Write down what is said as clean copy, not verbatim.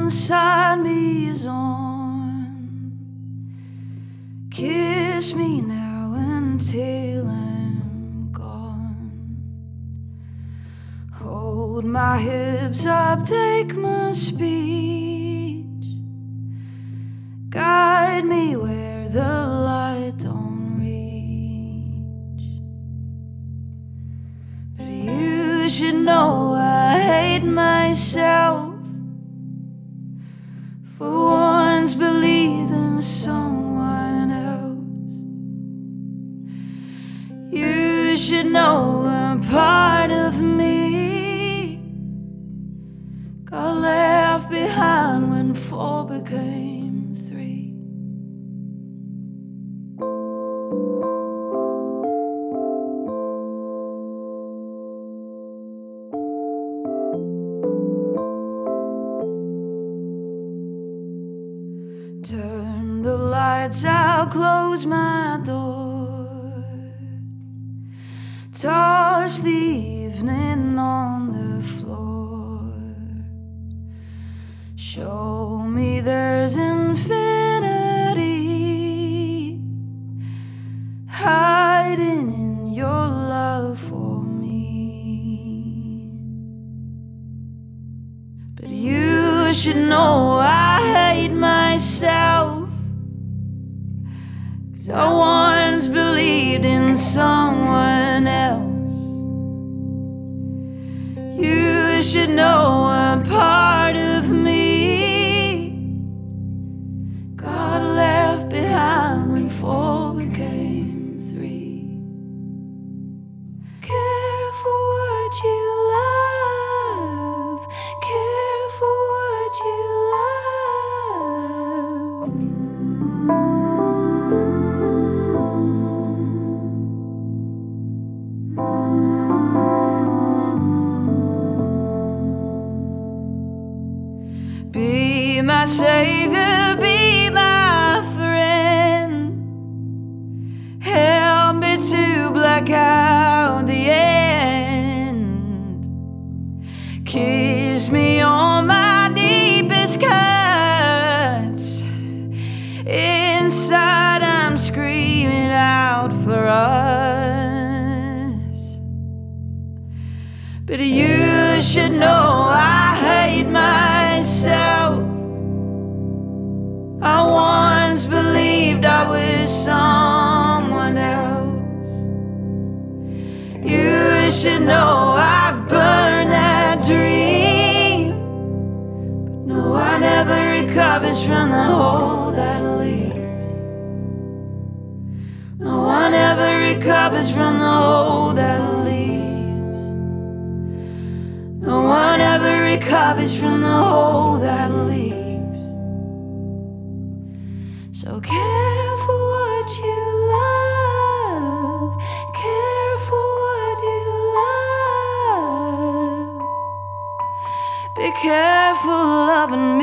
inside me is on. Kiss me now until I'm gone. Hold my hips up, take my speech. Guide me where the light don't reach. But you should know I hate myself for once believing someone else. You should know a part of me got left behind when 4 became 3. Turn the lights out, close my door. Toss the evening on the floor. Show me there's infinity hiding in your love for me. But you should know I hate myself, 'cause I once believed in someone else. You should know a part of me got left behind when 4 became 3. Care for what you love, care for what you love. Be my savior, be my friend. Help me to black out the end. Kiss me on my deepest cuts. Inside I'm screaming out for us. But you should know I hate myself. I once believed I was someone else. You should know I've burned that dream, but no one ever recovers from the hole that leaves. No one ever recovers from the hole that leaves. No one ever recovers from the hole that leaves. So care for what you love, care for what you love. Be careful loving me.